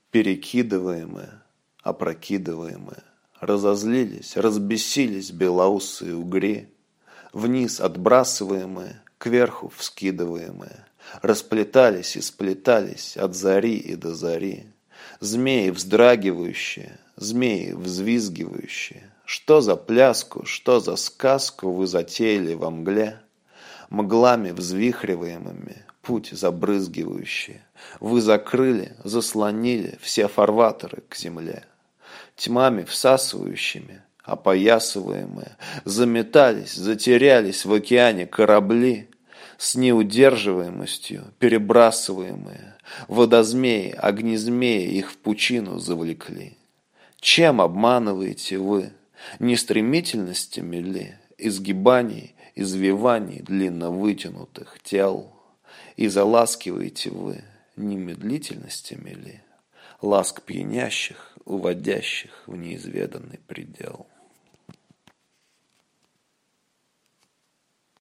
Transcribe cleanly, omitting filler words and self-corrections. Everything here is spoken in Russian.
Перекидываемые, опрокидываемые, разозлились, разбесились белоусые угри, вниз отбрасываемые, кверху вскидываемые, расплетались и сплетались от зари и до зари. Змеи вздрагивающие, змеи взвизгивающие. Что за пляску, что за сказку вы затеяли во мгле? Мглами взвихриваемыми, путь забрызгивающие. Вы закрыли, заслонили все фарватеры к земле. Тьмами всасывающими, опоясываемые, заметались, затерялись в океане корабли, с неудерживаемостью перебрасываемые. Водозмеи, огнезмеи их в пучину завлекли. Чем обманываете вы? Не стремительностями ли, изгибаний, извиваний длинно вытянутых тел? И заласкиваете вы не медлительностями ли, ласк пьянящих, уводящих в неизведанный предел?